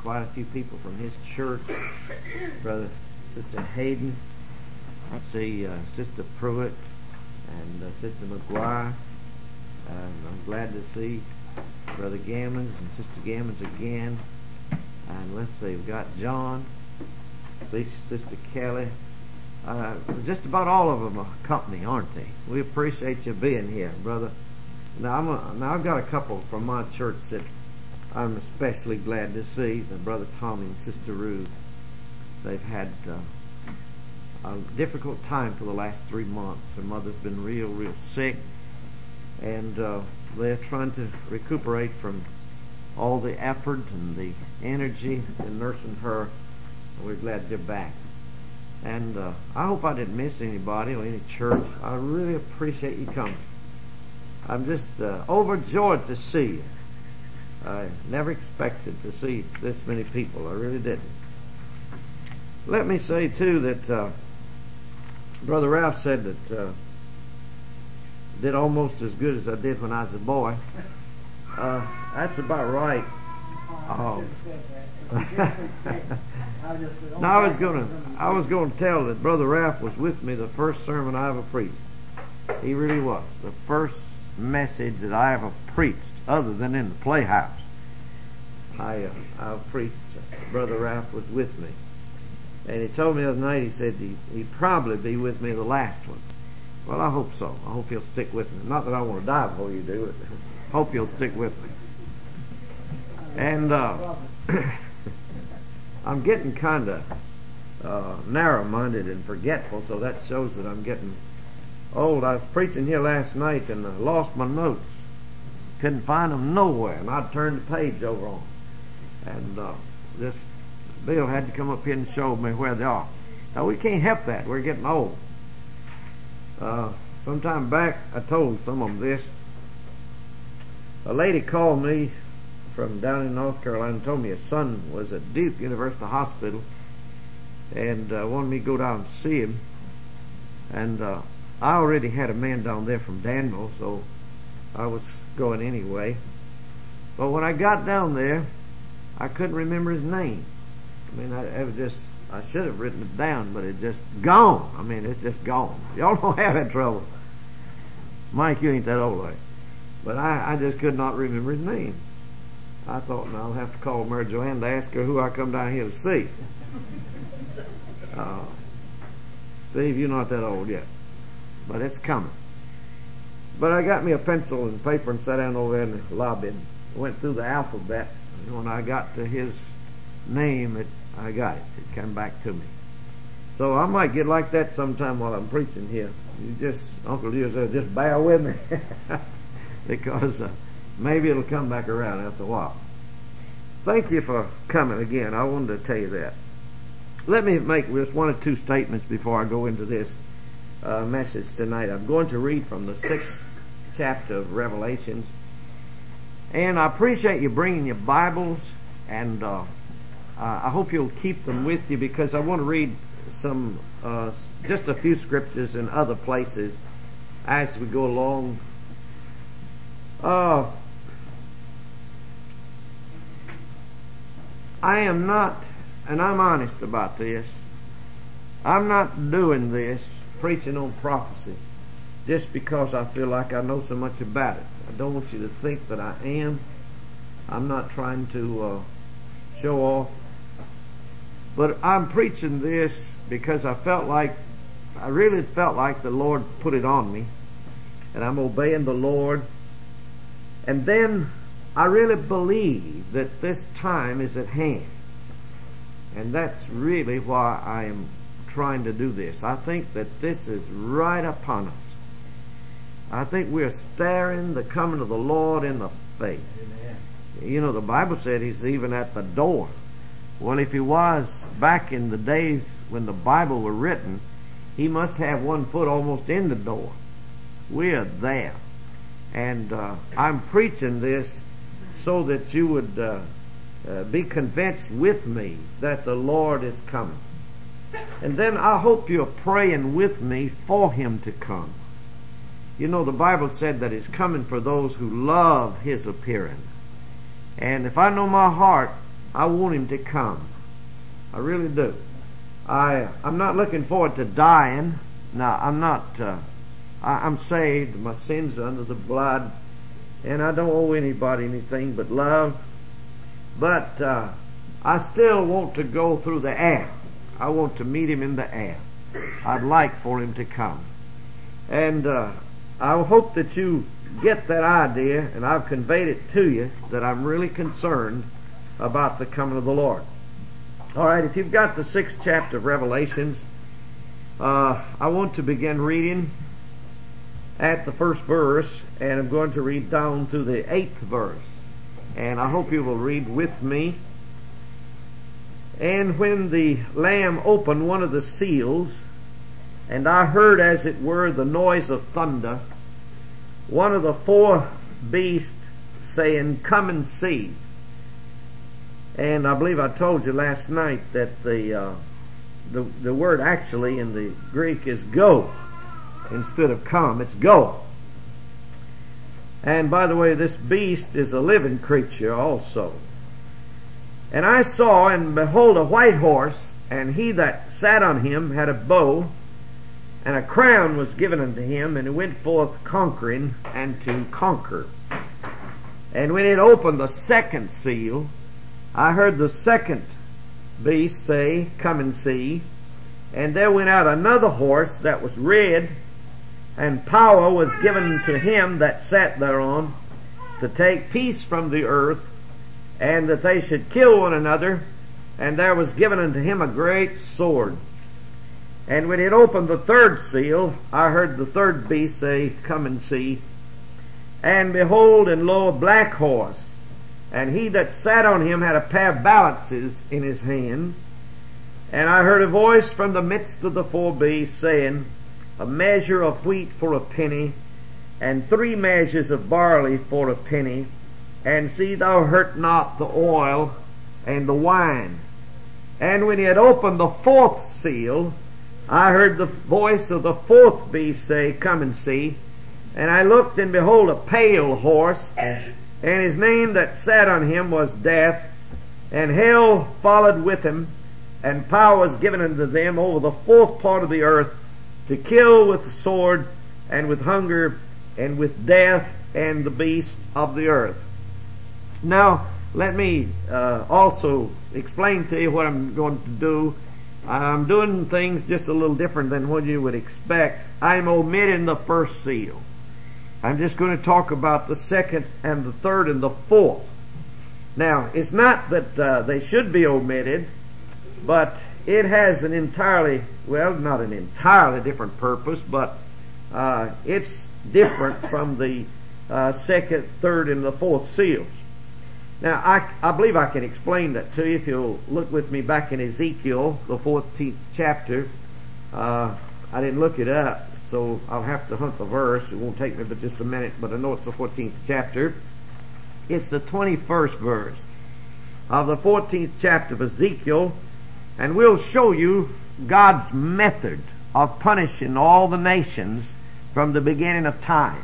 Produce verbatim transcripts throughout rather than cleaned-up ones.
quite a few people from his church. Brother, Sister Hayden. I see uh, Sister Pruitt and uh, Sister McGuire. Um, I'm glad to see Brother Gammons and Sister Gammons again. And let's see, we've got John. See Sister Kelly. Uh, just about all of them are company, aren't they? We appreciate you being here, brother. Now, I'm a, now I've got a couple from my church that I'm especially glad to see. The Brother Tommy and Sister Ruth. They've had uh, a difficult time for the last three months. Their mother's been real, real sick, and uh, they're trying to recuperate from all the effort and the energy in nursing her. We're glad they're back. And uh, I hope I didn't miss anybody or any church. I really appreciate you coming. I'm just uh, overjoyed to see you. I never expected to see this many people. I really didn't. Let me say, too, that uh, Brother Ralph said that uh, did almost as good as I did when I was a boy. Uh, that's about right. Oh. Now I was going to, I was going to tell that Brother Ralph was with me the first sermon I ever preached. He really was the first message that I ever preached, other than in the playhouse. I, uh, I preached. Brother Ralph was with me, and he told me the other night. He said he, he'd probably be with me the last one. Well, I hope so. I hope he'll stick with me. Not that I want to die before you do, but I hope you'll stick with me. And uh, I'm getting kind of uh, narrow-minded and forgetful, so that shows that I'm getting old. I was preaching here last night and I lost my notes. Couldn't find them nowhere, and I'd turned the page over on them. And uh, this Bill had to come up here and show me where they are. Now, we can't help that. We're getting old. Uh, sometime back, I told some of them this. A lady called me from down in North Carolina and told me his son was at Duke University Hospital and uh, wanted me to go down and see him. And uh, I already had a man down there from Danville, so I was going anyway. But when I got down there, I couldn't remember his name. I mean, I, it was just, I should have written it down, but it's just gone. I mean, it's just gone. Y'all don't have that trouble. Mike, you ain't that old, like. But I, I just could not remember his name. I thought, now I'll have to call Mary Joanne to ask her who I come down here to see. Uh, Steve, you're not that old yet, but it's coming. But I got me a pencil and paper and sat down over there in the lobby and went through the alphabet. And when I got to his name, it, I got it. It came back to me. So I might get like that sometime while I'm preaching here. You just, Uncle Leo said, just bear with me. Because uh, maybe it'll come back around after a while. Thank you for coming again. I wanted to tell you that. Let me make just one or two statements before I go into this uh, message tonight. I'm going to read from the sixth chapter of Revelations. And I appreciate you bringing your Bibles, and uh, I hope you'll keep them with you, because I want to read some, uh, just a few scriptures in other places as we go along. Uh, I am not, and I'm honest about this, I'm not doing this, preaching on prophecy, just because I feel like I know so much about it. I don't want you to think that I am. I'm not trying to uh, show off. But I'm preaching this because I felt like, I really felt like the Lord put it on me, and I'm obeying the Lord. And then I really believe that this time is at hand. And that's really why I am trying to do this. I think that this is right upon us. I think we're staring the coming of the Lord in the face. Amen. You know, the Bible said He's even at the door. Well, if He was back in the days when the Bible was written, He must have one foot almost in the door. We're there. And uh, I'm preaching this so that you would uh, uh, be convinced with me that the Lord is coming. And then I hope you're praying with me for Him to come. You know, the Bible said that He's coming for those who love His appearing. And if I know my heart, I want Him to come. I really do. I, I'm not looking forward to dying. Now, I'm not, uh, I, I'm saved. My sins are under the blood. And I don't owe anybody anything but love. But, uh, I still want to go through the air. I want to meet Him in the air. I'd like for Him to come. And, uh, I hope that you get that idea, and I've conveyed it to you, that I'm really concerned about the coming of the Lord. All right, if you've got the sixth chapter of Revelations, uh, I want to begin reading at the first verse, and I'm going to read down to the eighth verse. And I hope you will read with me. And when the Lamb opened one of the seals, and I heard as it were the noise of thunder, one of the four beasts saying, "Come and see." And I believe I told you last night that the, uh, the, the word actually in the Greek is go. Instead of come, it's go. And by the way, this beast is a living creature also. And I saw, and behold, a white horse, and he that sat on him had a bow, and a crown was given unto him, and he went forth conquering and to conquer. And when it opened the second seal, I heard the second beast say, "Come and see." And there went out another horse that was red, and power was given to him that sat thereon to take peace from the earth, and that they should kill one another. And there was given unto him a great sword. And when it opened the third seal, I heard the third beast say, "Come and see." And behold, and lo, a black horse, and he that sat on him had a pair of balances in his hand. And I heard a voice from the midst of the four beasts saying, "A measure of wheat for a penny, and three measures of barley for a penny, and see thou hurt not the oil and the wine." And when he had opened the fourth seal, I heard the voice of the fourth beast say, "Come and see." And I looked, and behold, a pale horse, and his name that sat on him was Death, and hell followed with him, and power was given unto them over the fourth part of the earth to kill with the sword, and with hunger, and with death, and the beasts of the earth. Now, let me uh, also explain to you what I'm going to do. I'm doing things just a little different than what you would expect. I'm omitting the first seal. I'm just going to talk about the second and the third and the fourth. Now, it's not that uh, they should be omitted, but it has an entirely, well, not an entirely different purpose, but uh, it's different from the uh, second, third, and the fourth seals. Now, I, I believe I can explain that to you if you'll look with me back in Ezekiel, the fourteenth chapter. Uh, I didn't look it up, so I'll have to hunt the verse. It won't take me but just a minute, but I know it's the fourteenth chapter. It's the twenty-first verse of the fourteenth chapter of Ezekiel, and we'll show you God's method of punishing all the nations from the beginning of time.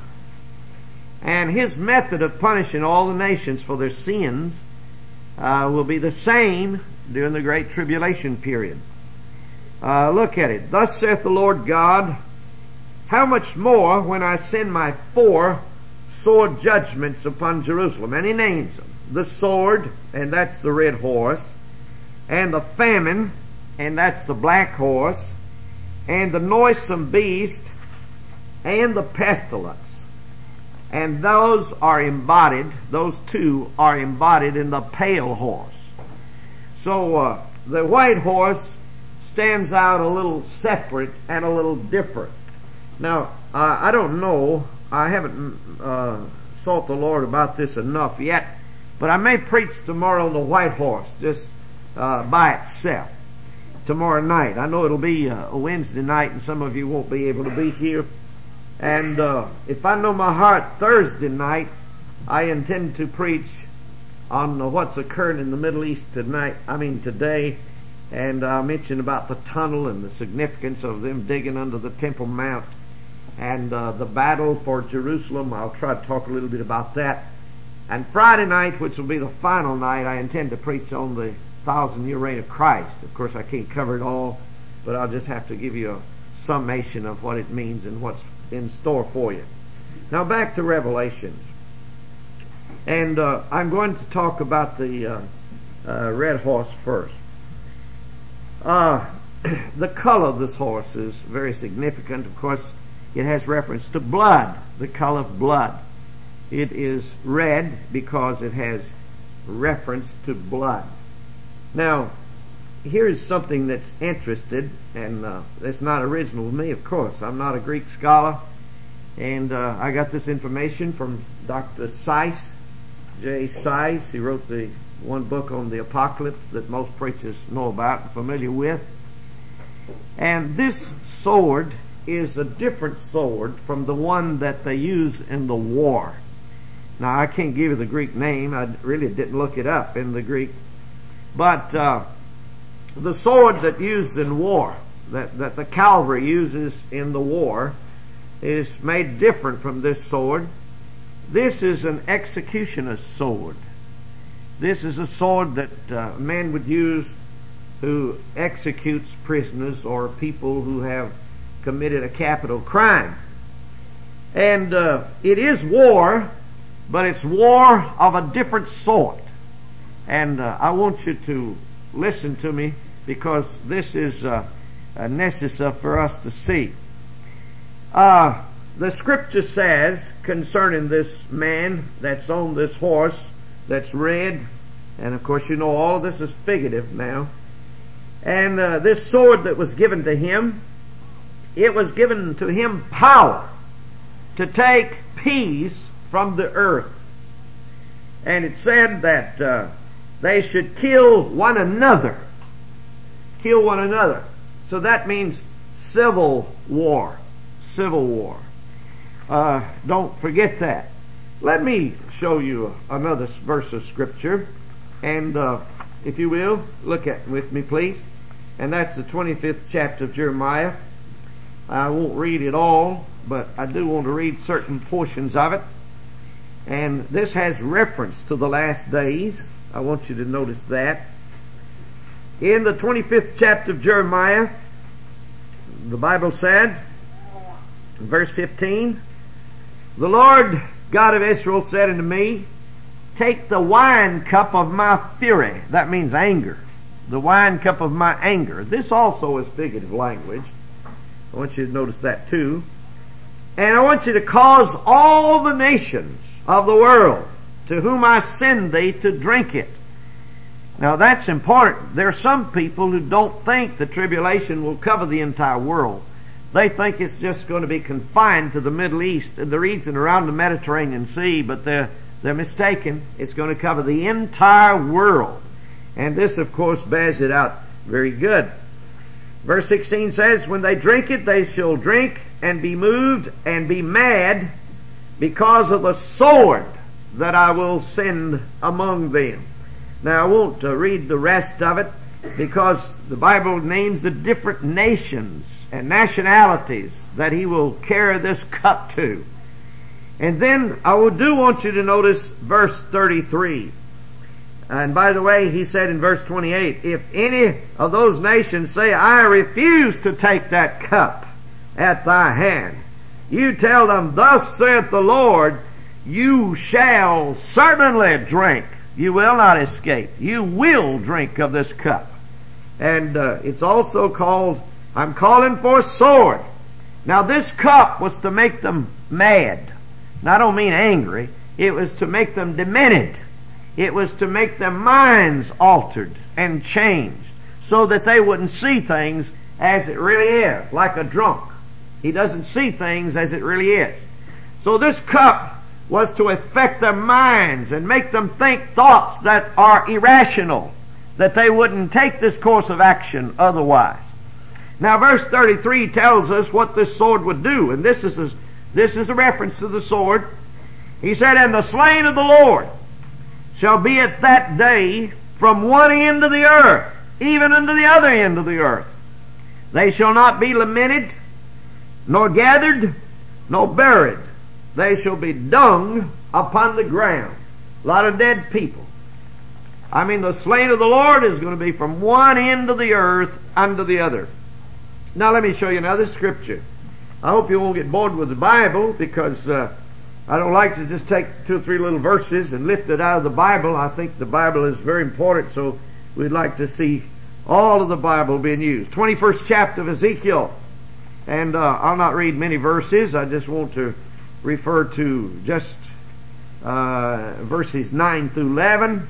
And His method of punishing all the nations for their sins uh, will be the same during the Great Tribulation period. Uh, look at it. "Thus saith the Lord God, how much more when I send my four sore judgments upon Jerusalem." And He names them. The sword, and that's the red horse, and the famine, and that's the black horse, and the noisome beast, and the pestilence. And those are embodied, those two are embodied in the pale horse. So uh, the white horse stands out a little separate and a little different. Now, uh, I don't know, I haven't uh, sought the Lord about this enough yet, but I may preach tomorrow on the white horse, just uh, by itself, tomorrow night. I know it'll be uh, a Wednesday night, and some of you won't be able to be here. And uh, if I know my heart, Thursday night, I intend to preach on uh, what's occurring in the Middle East tonight, I mean today, and I uh, mention about the tunnel and the significance of them digging under the Temple Mount, and uh, the battle for Jerusalem. I'll try to talk a little bit about that. And Friday night, which will be the final night, I intend to preach on the thousand-year reign of Christ. Of course, I can't cover it all, but I'll just have to give you a summation of what it means and what's in store for you. Now back to Revelations. And uh, I'm going to talk about the uh, uh, red horse first. Uh, the color of this horse is very significant. Of course, it has reference to blood, the color of blood. It is red because it has reference to blood. Now, here's something that's interested, and uh, that's not original with me, of course. I'm not a Greek scholar, and uh, I got this information from Doctor Seiss, J. Seiss. He wrote the one book on the Apocalypse that most preachers know about and familiar with. And this sword is a different sword from the one that they use in the war. Now, I can't give you the Greek name. I really didn't look it up in the Greek. But uh, the sword that used in war, that, that the cavalry uses in the war, is made different from this sword. This is an executioner's sword. This is a sword that uh, a man would use who executes prisoners or people who have committed a capital crime. And uh, it is war, but it's war of a different sort. And uh, I want you to listen to me, because this is uh, uh, necessary for us to see. Uh, the scripture says concerning this man that's on this horse that's red, and of course you know all of this is figurative now, and uh, this sword that was given to him, it was given to him power to take peace from the earth. And it said that uh, they should kill one another. Kill one another. So that means civil war. Civil war. Uh, don't forget that. Let me show you another verse of Scripture. And uh, if you will, look at it with me, please. And that's the twenty-fifth chapter of Jeremiah. I won't read it all, but I do want to read certain portions of it. And this has reference to the last days. I want you to notice that. In the twenty-fifth chapter of Jeremiah, the Bible said, verse fifteen, "The Lord God of Israel said unto me, take the wine cup of my fury." That means anger. The wine cup of my anger. This also is figurative language. I want you to notice that too. "And I want you to cause all the nations of the world to whom I send thee to drink it." Now that's important. There are some people who don't think the tribulation will cover the entire world. They think it's just going to be confined to the Middle East and the region around the Mediterranean Sea, but they're, they're mistaken. It's going to cover the entire world. And this, of course, bears it out very good. Verse sixteen says, "When they drink it, they shall drink and be moved and be mad because of the sword that I will send among them." Now, I won't uh, read the rest of it, because the Bible names the different nations and nationalities that he will carry this cup to. And then I do want you to notice verse thirty-three. And by the way, he said in verse twenty-eight, "If any of those nations say, I refuse to take that cup at thy hand, you tell them, thus saith the Lord, you shall certainly drink." You will not escape. You will drink of this cup. And uh, it's also called, "I'm calling for a sword." Now this cup was to make them mad. Now I don't mean angry. It was to make them demented. It was to make their minds altered and changed, so that they wouldn't see things as it really is, like a drunk. He doesn't see things as it really is. So this cup was to affect their minds and make them think thoughts that are irrational, that they wouldn't take this course of action otherwise. Now verse thirty-three tells us what this sword would do, and this is a, this is a reference to the sword. He said, "And the slain of the Lord shall be at that day from one end of the earth, even unto the other end of the earth. They shall not be lamented, nor gathered, nor buried. They shall be dung upon the ground." A lot of dead people. I mean, the slain of the Lord is going to be from one end of the earth unto the other. Now let me show you another scripture. I hope you won't get bored with the Bible, because uh, I don't like to just take two or three little verses and lift it out of the Bible. I think the Bible is very important, so we'd like to see all of the Bible being used. twenty-first chapter of Ezekiel. And uh, I'll not read many verses. I just want to refer to just uh, verses nine through eleven.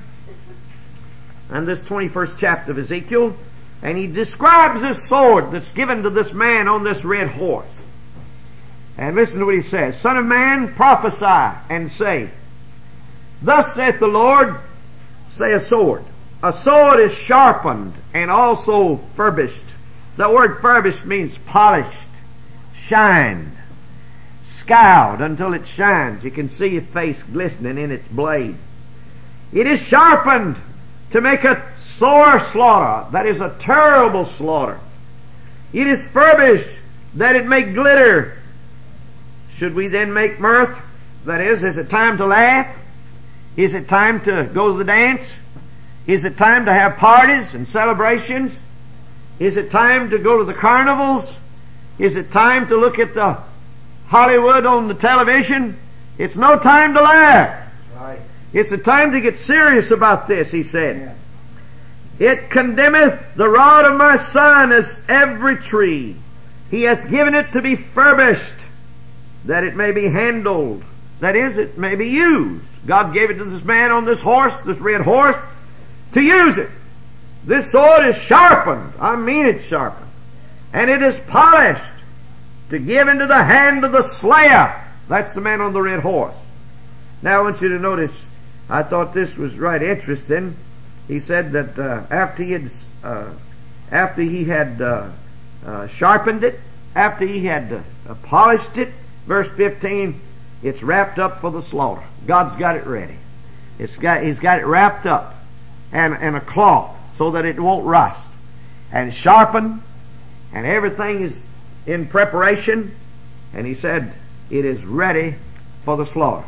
And this twenty-first chapter of Ezekiel. And he describes this sword that's given to this man on this red horse. And listen to what he says. Son of man, prophesy and say, Thus saith the Lord, say a sword. A sword is sharpened and also furbished. The word furbished means polished, shined, scoured until it shines. You can see your face glistening in its blade. It is sharpened to make a sore slaughter. That is a terrible slaughter. It is furbished that it may glitter. Should we then make mirth? That is, is it time to laugh? Is it time to go to the dance? Is it time to have parties and celebrations? Is it time to go to the carnivals? Is it time to look at the Hollywood on the television? It's no time to laugh. Right. It's a time to get serious about this, he said. Yeah. It condemneth the rod of my son as every tree. He hath given it to be furbished, that it may be handled. That is, it may be used. God gave it to this man on this horse, this red horse, to use it. This sword is sharpened. I mean it's sharpened. And it is polished to give into the hand of the slayer. That's the man on the red horse. Now I want you to notice, I thought this was right interesting. He said that uh, after he had uh, after he had uh, uh, sharpened it, after he had uh, polished it, verse fifteen, it's wrapped up for the slaughter. God's got it ready. It's got, He's got it wrapped up and, and a cloth so that it won't rust. And sharpened, and everything is in preparation. And he said, it is ready for the slaughter.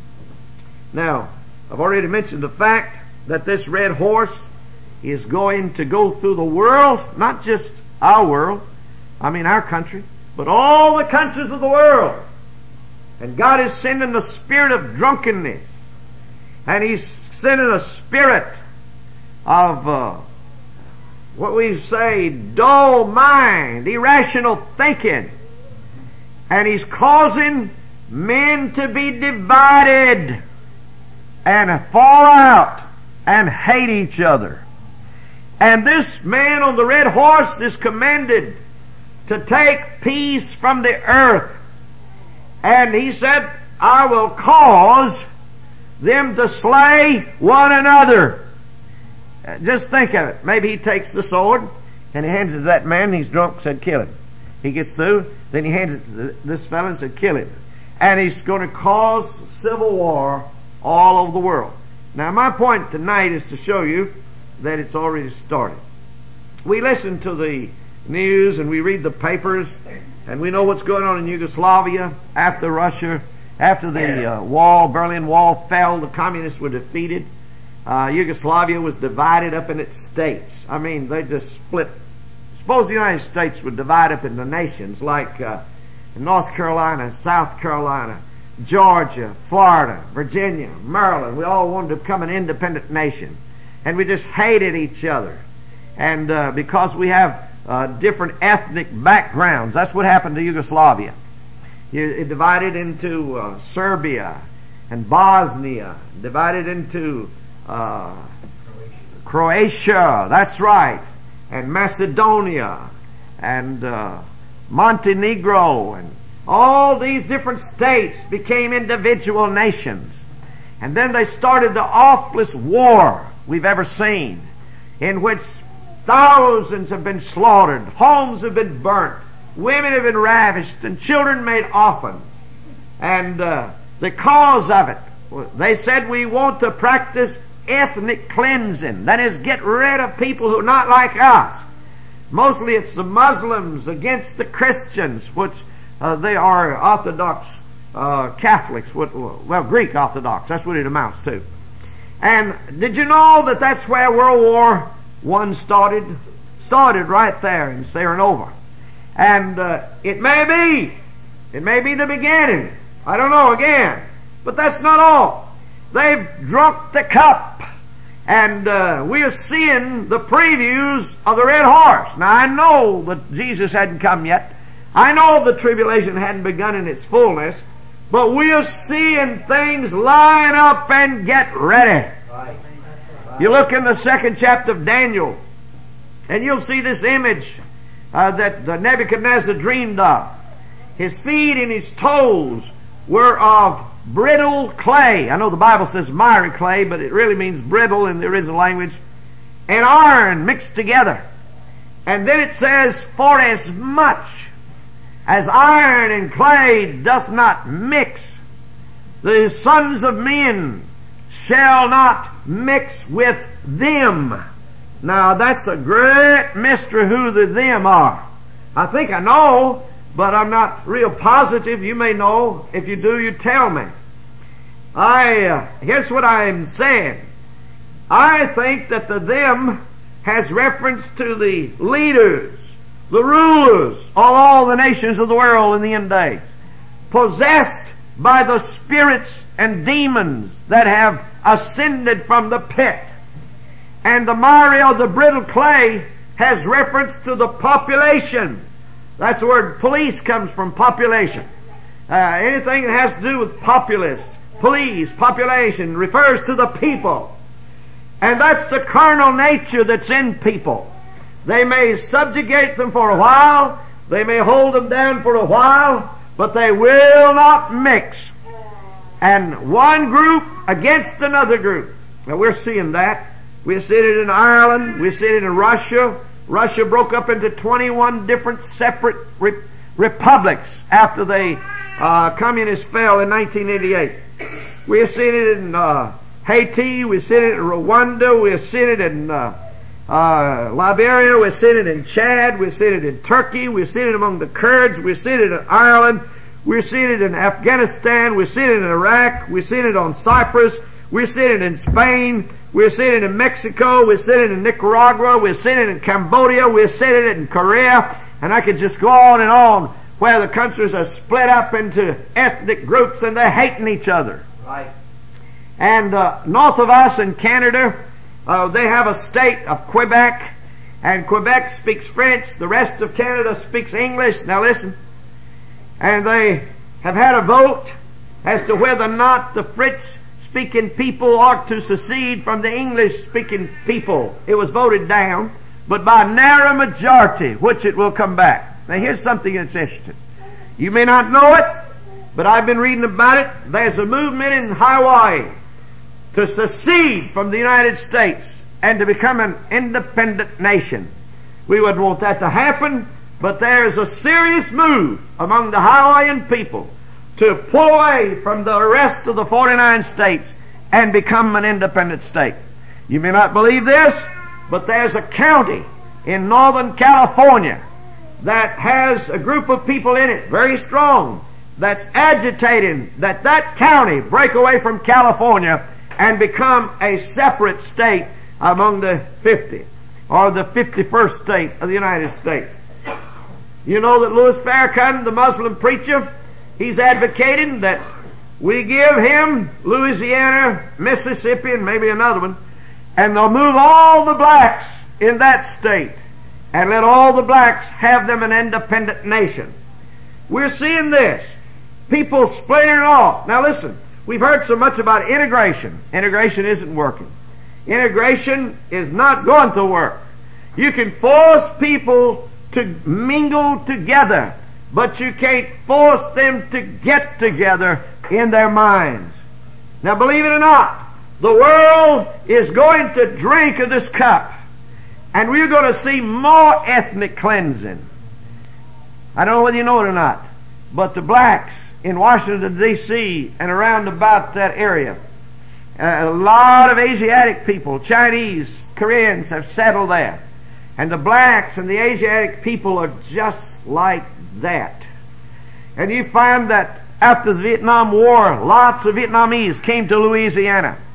Now, I've already mentioned the fact that this red horse is going to go through the world, not just our world, I mean our country, but all the countries of the world. And God is sending the spirit of drunkenness. And He's sending a spirit of, uh, what we say, dull mind, irrational thinking. And He's causing men to be divided and fall out and hate each other. And this man on the red horse is commanded to take peace from the earth. And he said, I will cause them to slay one another. Uh, just think of it. Maybe he takes the sword and he hands it to that man. He's drunk, said, kill him. He gets through, then he hands it to this fellow and said, kill him. And he's going to cause civil war all over the world. Now my point tonight is to show you that it's already started. We listen to the news and we read the papers and we know what's going on in Yugoslavia after Russia, after the uh, wall, Berlin Wall fell, the communists were defeated. Uh, Yugoslavia was divided up in its states. I mean, they just split. Suppose the United States would divide up into nations like uh, North Carolina, South Carolina, Georgia, Florida, Virginia, Maryland. We all wanted to become an independent nation. And we just hated each other. And uh, because we have uh, different ethnic backgrounds, that's what happened to Yugoslavia. It divided into uh, Serbia and Bosnia, divided into uh, Croatia, that's right, and Macedonia, and uh, Montenegro, and all these different states became individual nations. And then they started the awfulest war we've ever seen, in which thousands have been slaughtered, homes have been burnt, women have been ravished, and children made orphans. And uh, the cause of it, they said, we want to practice ethnic cleansing. That is, get rid of people who are not like us. Mostly it's the Muslims against the Christians, which uh, they are Orthodox uh, Catholics, well, Greek Orthodox, that's what it amounts to. And did you know that that's where World War One started? Started right there in Saranova. And uh, it may be, it may be the beginning. I don't know again. But that's not all. They've drunk the cup. And uh, we are seeing the previews of the red horse. Now I know that Jesus hadn't come yet. I know the tribulation hadn't begun in its fullness. But we are seeing things line up and get ready. Right. Right. You look in the second chapter of Daniel, and you'll see this image uh, that uh, Nebuchadnezzar dreamed of. His feet and his toes were of brittle clay. I know the Bible says miry clay, but it really means brittle in the original language. And iron mixed together. And then it says, for as much as iron and clay doth not mix, the sons of men shall not mix with them. Now that's a great mystery who the them are. I think I know, but I'm not real positive. You may know. If you do, you tell me. I, uh, here's what I'm saying. I think that the them has reference to the leaders, the rulers of all the nations of the world in the end days, possessed by the spirits and demons that have ascended from the pit. And the miry or the brittle clay has reference to the population. That's the word police comes from, population. Uh, anything that has to do with populace, police, population, refers to the people. And that's the carnal nature that's in people. They may subjugate them for a while, they may hold them down for a while, but they will not mix. And one group against another group. Now we're seeing that. We're seeing it in Ireland, we're seeing it in Russia. Russia broke up into twenty-one different separate re- republics after the uh, communists fell in nineteen eighty-eight. We're seeing it in uh, Haiti, we're seeing it in Rwanda, we're seeing it in uh, uh, Liberia, we're seeing it in Chad, we're seeing it in Turkey, we're seeing it among the Kurds, we're seeing it in Ireland, we're seeing it in Afghanistan, we're seeing it in Iraq, we're seeing it on Cyprus, we're seeing it in Spain, we're seeing it in Mexico, we're seeing it in Nicaragua, we're seeing it in Cambodia, we're seeing it in Korea, and I could just go on and on, where the countries are split up into ethnic groups and they're hating each other. Right. And uh, north of us in Canada, uh, they have a state of Quebec, and Quebec speaks French, the rest of Canada speaks English. Now listen. And they have had a vote as to whether or not the French-speaking people ought to secede from the English-speaking people. It was voted down, but by a narrow majority, which it will come back. Now here's something that's interesting. You may not know it, but I've been reading about it. There's a movement in Hawaii to secede from the United States and to become an independent nation. We would want that to happen, but there is a serious move among the Hawaiian people to pull away from the rest of the forty-nine states and become an independent state. You may not believe this, but there's a county in Northern California that has a group of people in it, very strong, that's agitating that that county break away from California and become a separate state among the fifty, or the fifty-first state of the United States. You know that Louis Farrakhan, the Muslim preacher, he's advocating that we give him Louisiana, Mississippi, and maybe another one, and they'll move all the blacks in that state and let all the blacks have them an independent nation. We're seeing this. People splintering off. Now listen, we've heard so much about integration. Integration isn't working. Integration is not going to work. You can force people to mingle together, but you can't force them to get together in their minds. Now believe it or not, the world is going to drink of this cup, and we're going to see more ethnic cleansing. I don't know whether you know it or not, but the blacks in Washington, D C and around about that area, a lot of Asiatic people, Chinese, Koreans have settled there. And the blacks and the Asiatic people are just like that. And you find that after the Vietnam War, lots of Vietnamese came to Louisiana.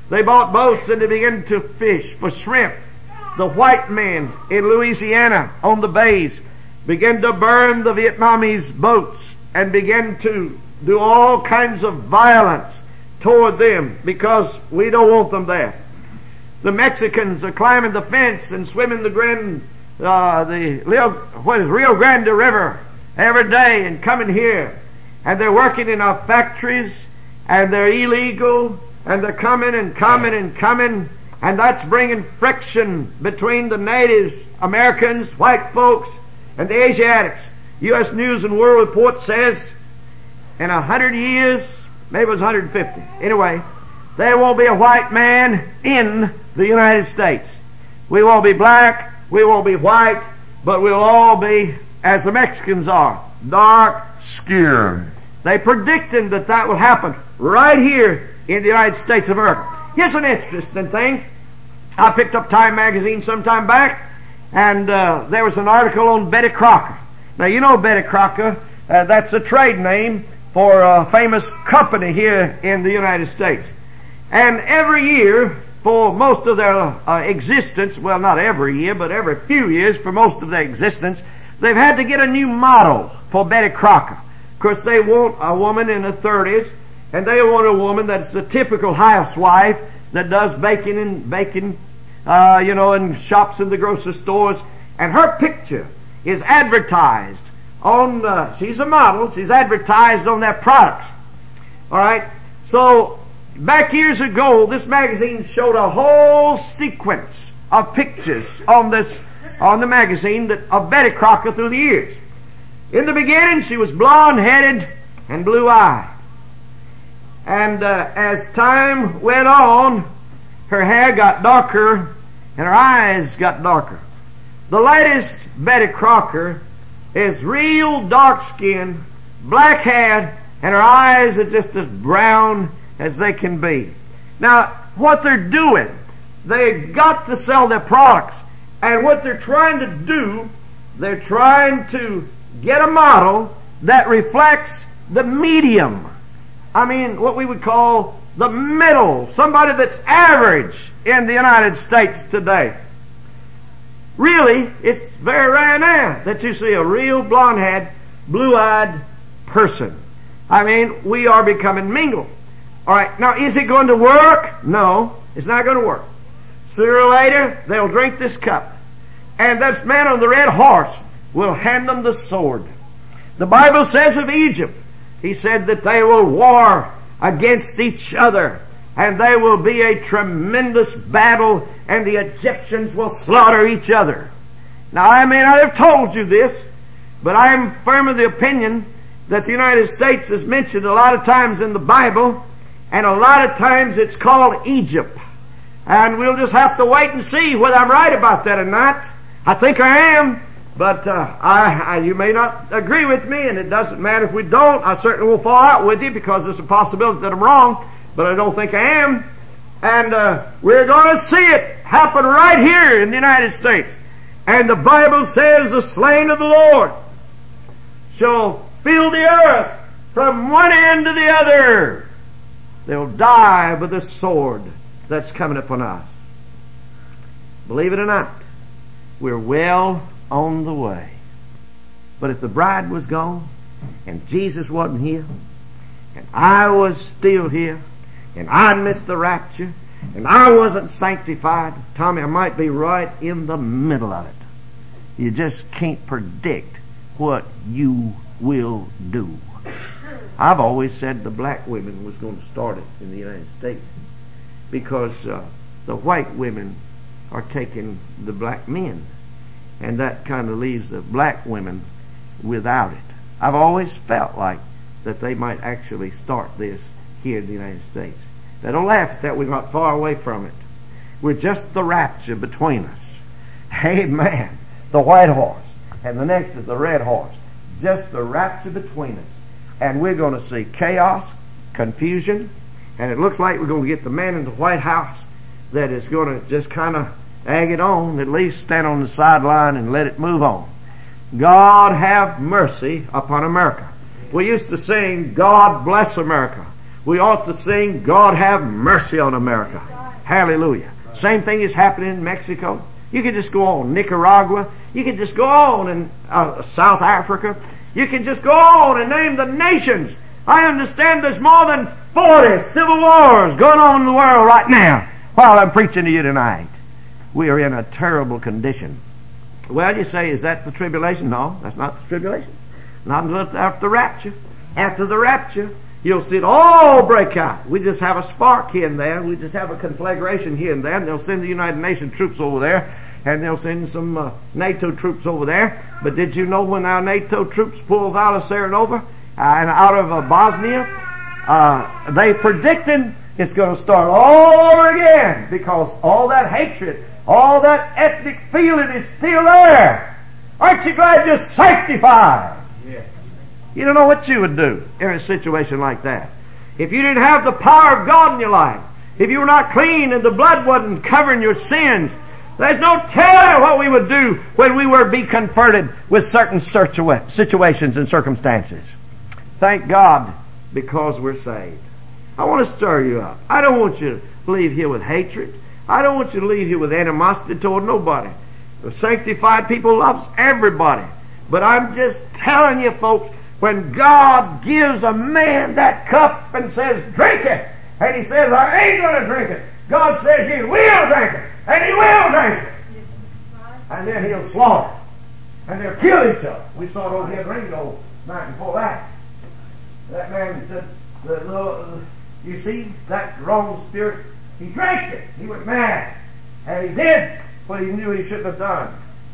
They bought boats and they began to fish for shrimp. The white men in Louisiana on the bays began to burn the Vietnamese boats and began to do all kinds of violence toward them because we don't want them there. The Mexicans are climbing the fence and swimming the Grand, uh, the Rio, what is Rio Grande River every day and coming here. And they're working in our factories and they're illegal and they're coming and coming and coming, and that's bringing friction between the natives, Americans, white folks, and the Asiatics. U S News and World Report says in a hundred years, maybe it was one hundred fifty, anyway, there won't be a white man in the United States. We won't be black, we won't be white, but we'll all be as the Mexicans are, dark skinned. They predicting that that will happen right here in the United States of America. Here's an interesting thing. I picked up Time magazine some time back, and uh, there was an article on Betty Crocker. Now, you know Betty Crocker, uh, that's a trade name for a famous company here in the United States. And every year, for most of their uh, existence, well, not every year, but every few years for most of their existence, they've had to get a new model for Betty Crocker. Of course, they want a woman in her thirties, and they want a woman that's a typical housewife that does baking and baking, uh, you know, and shops in the grocery stores. And her picture is advertised on, uh, she's a model, she's advertised on their products. Alright? So, back years ago, this magazine showed a whole sequence of pictures on this, on the magazine that, of Betty Crocker through the years. In the beginning, she was blonde-headed and blue-eyed. And uh, as time went on, her hair got darker and her eyes got darker. The latest Betty Crocker is real dark-skinned, black-haired, and her eyes are just as brown as they can be. Now, what they're doing, they've got to sell their products. And what they're trying to do, they're trying to get a model that reflects the medium. I mean, what we would call the middle. Somebody that's average in the United States today. Really, it's very rare now that you see a real blonde-haired, blue-eyed person. I mean, we are becoming mingled. Alright, now is it going to work? No, it's not going to work. Sooner or later, they'll drink this cup. And that man on the red horse will hand them the sword. The Bible says of Egypt, he said that they will war against each other, and there will be a tremendous battle, and the Egyptians will slaughter each other. Now, I may not have told you this, but I am firm of the opinion that the United States is mentioned a lot of times in the Bible, and a lot of times it's called Egypt. And we'll just have to wait and see whether I'm right about that or not. I think I am, but uh, I, I, you may not agree with me, and it doesn't matter if we don't. I certainly will fall out with you because there's a possibility that I'm wrong, but I don't think I am. And uh, we're going to see it happen right here in the United States. And the Bible says the slain of the Lord shall fill the earth from one end to the other. They'll die with the sword that's coming upon us. Believe it or not, we're well on the way. But if the bride was gone, and Jesus wasn't here, and I was still here, and I missed the rapture, and I wasn't sanctified, Tommy, I might be right in the middle of it. You just can't predict what you will do. I've always said the black women was going to start it in the United States because uh, the white women are taking the black men, and that kind of leaves the black women without it. I've always felt like that they might actually start this here in the United States. They don't laugh at that. We're not far away from it. We're just the rapture between us. Amen. The white horse, and the next is the red horse. Just the rapture between us. And we're going to see chaos, confusion, and it looks like we're going to get the man in the White House that is going to just kind of egg it on, at least stand on the sideline and let it move on. God have mercy upon America. We used to sing, God bless America. We ought to sing, God have mercy on America. Hallelujah. Same thing is happening in Mexico. You can just go on. Nicaragua. You can just go on in uh, South Africa. You can just go on and name the nations. I understand there's more than forty civil wars going on in the world right now while I'm preaching to you tonight. We are in a terrible condition. Well, you say, is that the tribulation? No, that's not the tribulation. Not until after the rapture. After the rapture, you'll see it all break out. We just have a spark here and there. We just have a conflagration here and there. And they'll send the United Nations troops over there. And they'll send some uh, NATO troops over there. But did you know when our NATO troops pulls out of Serenova uh, and out of uh, Bosnia, uh, they predicting it's going to start all over again because all that hatred, all that ethnic feeling is still there. Aren't you glad you're sanctified? Yes. You don't know what you would do in a situation like that. If you didn't have the power of God in your life, if you were not clean and the blood wasn't covering your sins, there's no telling what we would do when we were to be confronted with certain situations and circumstances. Thank God because we're saved. I want to stir you up. I don't want you to leave here with hatred. I don't want you to leave here with animosity toward nobody. The sanctified people loves everybody. But I'm just telling you folks, when God gives a man that cup and says, drink it, and he says, I ain't going to drink it, God says he will drink it, and he will drink it. And then he'll slaughter. And they'll kill each other. We saw it over here in Ringo night before that. That man said, the little, you see, that wrong spirit, he drank it. He went mad. And he did what he knew he shouldn't have done.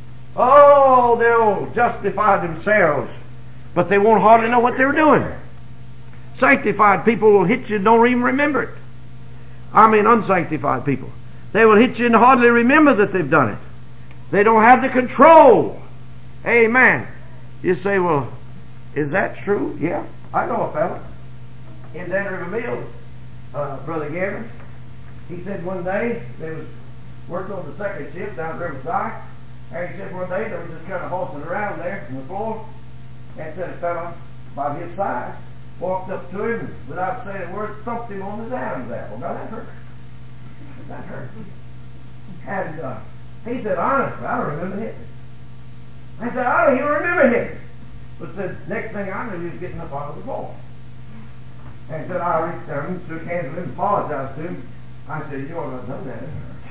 Oh, they'll justify themselves, but they won't hardly know what they were doing. Sanctified people will hit you and don't even remember it. I mean unsanctified people. They will hit you and hardly remember that they've done it. They don't have the control. Amen. You say, well, is that true? Yeah. I know a fella in Dan River Mills, uh, Brother Gavin. He said one day they was working on the second shift down at Riverside, and he said one day they were just kind of horsing around there on the floor, and said a fella by his side walked up to him and without saying a word thumped him on his Adam's apple. Now that hurt. That hurt. And uh, he said, honestly, I don't remember hitting. I said, I don't even remember hitting. But said, next thing I knew, he was getting up out of the floor. And said, I reached down and shook hands with him and apologized to him. I said, you ought to have done that.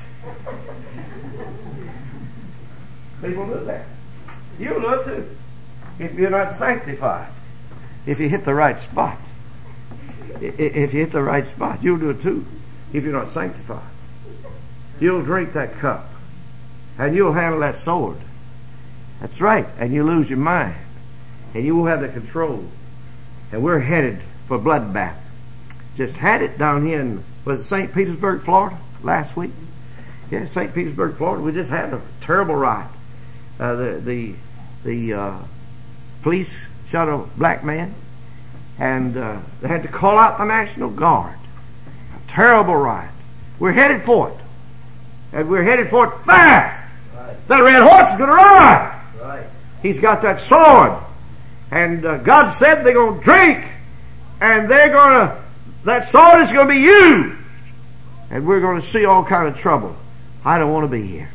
People do that. You'll do it too. If you're not sanctified. If you hit the right spot. If you hit the right spot, you'll do it too. If you're not sanctified. You'll drink that cup. And you'll handle that sword. That's right. And you lose your mind. And you will have the control. And we're headed for bloodbath. Just had it down here in, was it Saint Petersburg, Florida, last week? Yeah, Saint Petersburg, Florida. We just had a terrible riot. Uh, the the the uh, police shot a black man, and uh, they had to call out the National Guard. A terrible riot. We're headed for it, and we're headed for it fast. Right. That red horse is going to ride. Right. He's got that sword, and uh, God said they're going to drink, and they're going to. That sword is going to be used, and we're going to see all kind of trouble. I don't want to be here.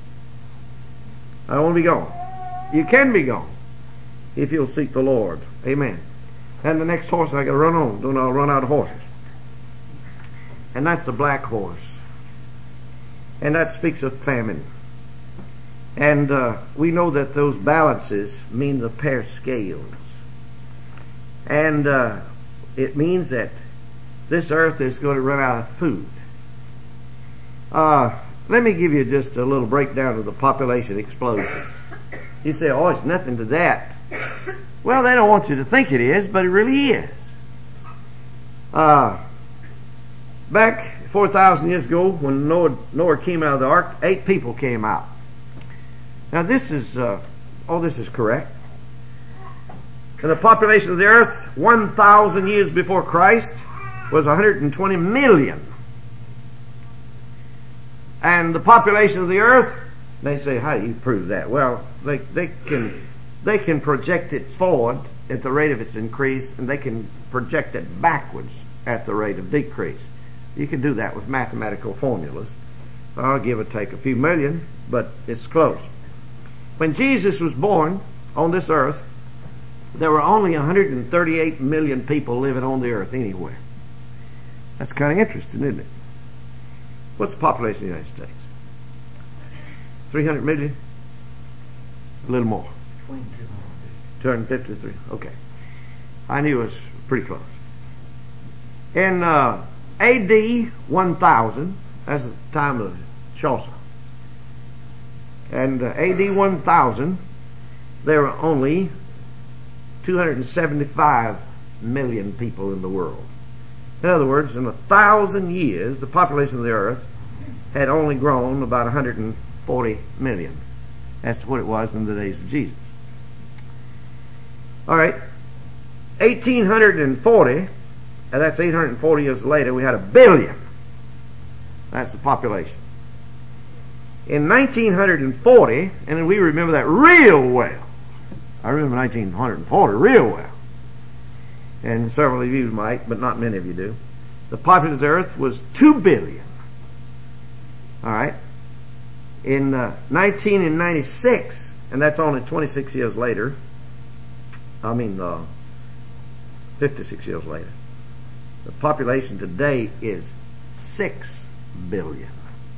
I don't want to be gone. You can be gone if you'll seek the Lord. Amen. And the next horse I got to run on. Don't I'll run out of horses. And that's the black horse. And that speaks of famine. And uh, we know that those balances mean the pair scales. And uh, it means that this earth is going to run out of food. Uh, let me give you just a little breakdown of the population explosion. You say, oh, it's nothing to that. Well, they don't want you to think it is, but it really is. Uh, back four thousand years ago, when Noah, Noah came out of the ark, eight people came out. Now this is, uh, oh, this is correct. And the population of the earth, one thousand years before Christ, was one hundred twenty million. And the population of the earth, they say, how do you prove that? Well, they, they can, they can project it forward at the rate of its increase, and they can project it backwards at the rate of decrease. You can do that with mathematical formulas. I'll give or take a few million, but it's close. When Jesus was born on this earth, there were only one hundred thirty-eight million people living on the earth anywhere. That's kind of interesting, isn't it? What's the population of the United States? three hundred million? A little more. two hundred fifty-three. Okay. I knew it was pretty close. In uh, A D one thousand, that's the time of Chaucer. And uh, A D one thousand, there were only two hundred seventy-five million people in the world. In other words, in a thousand years, the population of the earth had only grown about one hundred forty million. That's what it was in the days of Jesus. All right. eighteen forty, and that's eight hundred forty years later, we had a billion. That's the population. In nineteen forty, and we remember that real well. I remember nineteen forty real well. And several of you might, but not many of you do. The population of the earth was two billion. All right. In uh, nineteen ninety-six, and that's only twenty-six years later, I mean uh, fifty-six years later, the population today is six billion.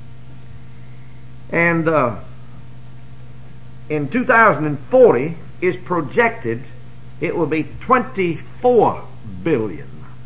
And uh, in two thousand forty is projected it will be twenty-four billion.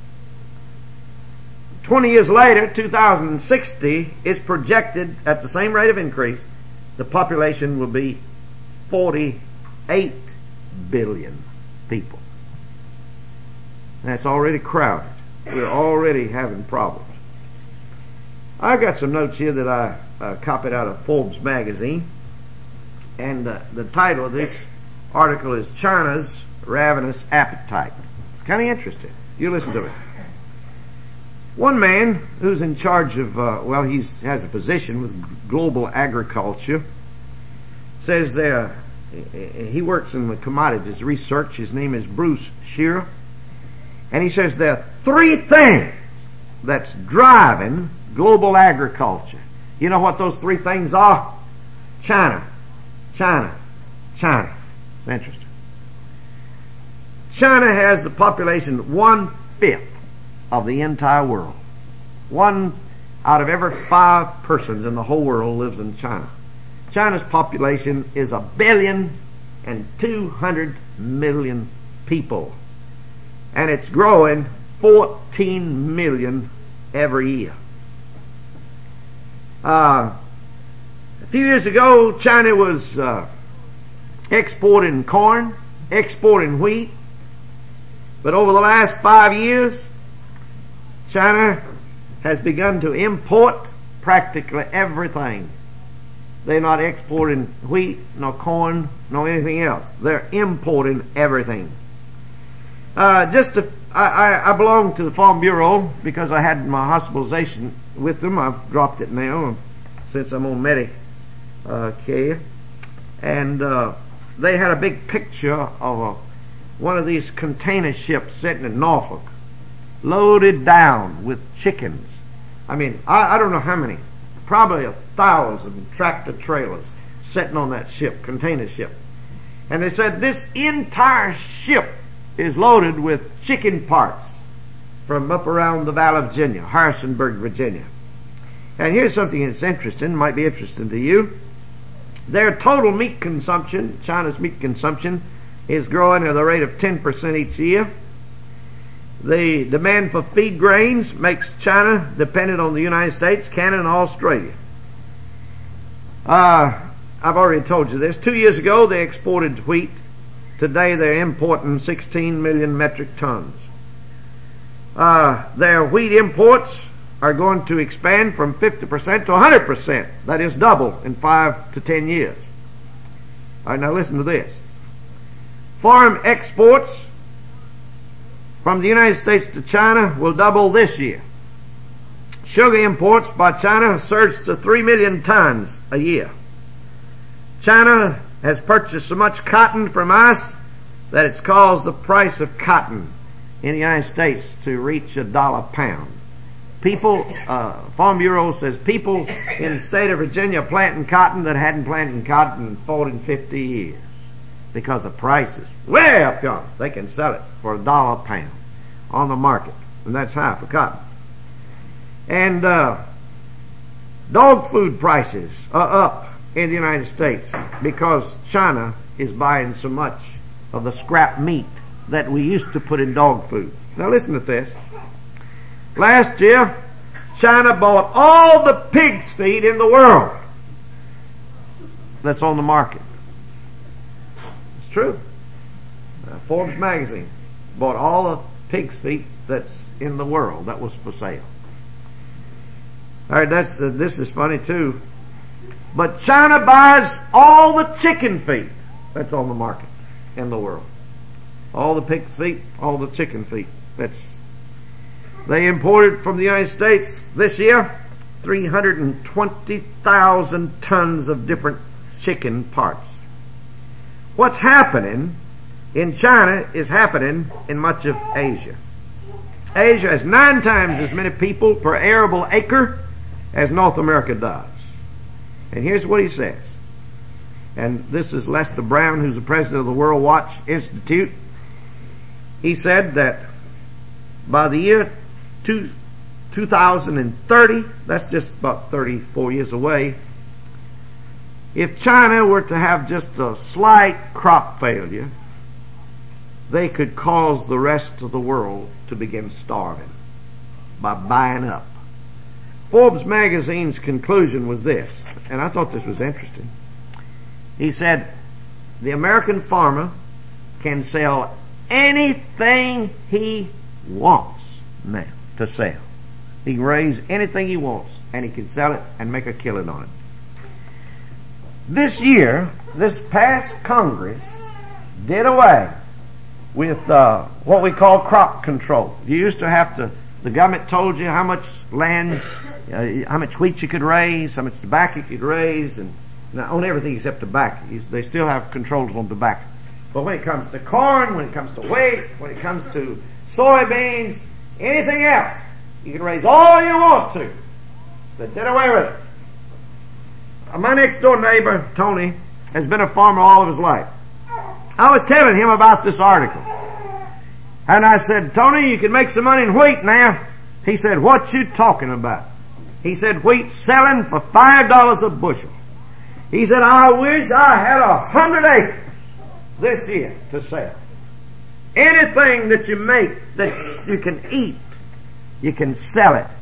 twenty years later, two thousand sixty, is projected at the same rate of increase, the population will be forty-eight billion people. That's already crowded. We're already having problems. I've got some notes here that I uh, copied out of Forbes magazine, and uh, the title of this article is China's Ravenous Appetite. It's kind of interesting. You listen to it. One man who's in charge of, uh, well, he has a position with global agriculture, says there, he works in the commodities research. His name is Bruce Shearer. And he says there are three things that's driving global agriculture. You know what those three things are? China, China, China. It's interesting. China has the population one-fifth of the entire world. One out of every five persons in the whole world lives in China. China's population is a billion and two hundred million people. And it's growing fourteen million every year. Uh, a few years ago, China was uh, exporting corn, exporting wheat. But over the last five years, China has begun to import practically everything. They're not exporting wheat, nor corn, nor anything else. They're importing everything. Uh, just to, I, I, I belong to the Farm Bureau because I had my hospitalization with them. I've dropped it now since I'm on Medicare. Uh, and uh, they had a big picture of a, one of these container ships sitting in Norfolk, loaded down with chickens. I mean, I, I don't know how many, probably a thousand tractor trailers sitting on that ship, container ship. And they said this entire ship is loaded with chicken parts from up around the Valley of Virginia, Harrisonburg, Virginia. And here's something that's interesting, might be interesting to you. Their total meat consumption, China's meat consumption, is growing at the rate of ten percent each year. The demand for feed grains makes China dependent on the United States, Canada, and Australia. Uh, I've already told you this. Two years ago, they exported wheat. Today, they're importing sixteen million metric tons. Uh, their wheat imports are going to expand from fifty percent to one hundred percent. That is double in five to ten years. All right, now listen to this. Farm exports from the United States to China will double this year. Sugar imports by China surged to three million tons a year. China has purchased so much cotton from us that it's caused the price of cotton in the United States to reach a dollar a pound. People, uh, Farm Bureau says people in the state of Virginia are planting cotton that hadn't planted cotton in forty and fifty years because the price is way up yonder. They can sell it for a dollar a pound on the market, and that's high for cotton. And uh, dog food prices are up in the United States because China is buying so much of the scrap meat that we used to put in dog food. Now listen to this. Last year, China bought all the pig's feet in the world that's on the market. It's true. Uh, Forbes magazine bought all the pig's feet that's in the world that was for sale. All right, that's uh, this is funny too. But China buys all the chicken feet that's on the market in the world. All the pig's feet, all the chicken feet. That's They imported from the United States this year three hundred twenty thousand tons of different chicken parts. What's happening in China is happening in much of Asia. Asia has nine times as many people per arable acre as North America does. And here's what he says. And this is Lester Brown, who's the president of the World Watch Institute. He said that by the year two, two thousand thirty, that's just about thirty-four years away, if China were to have just a slight crop failure, they could cause the rest of the world to begin starving by buying up. Forbes magazine's conclusion was this, and I thought this was interesting. He said, the American farmer can sell anything he wants now to sell. He can raise anything he wants, and he can sell it and make a killing on it. This year, this past Congress did away with uh, what we call crop control. You used to have to, the government told you how much land, uh, how much wheat you could raise, how much tobacco you could raise, and now, on everything except tobacco. They still have controls on tobacco. But when it comes to corn, when it comes to wheat, when it comes to soybeans, anything else, you can raise all you want to. They did away with it. Uh, my next door neighbor, Tony, has been a farmer all of his life. I was telling him about this article. And I said, Tony, you can make some money in wheat now. He said, what you talking about? He said, wheat selling for five dollars a bushel. He said, I wish I had a hundred acres this year to sell. Anything that you make that you can eat, you can sell it.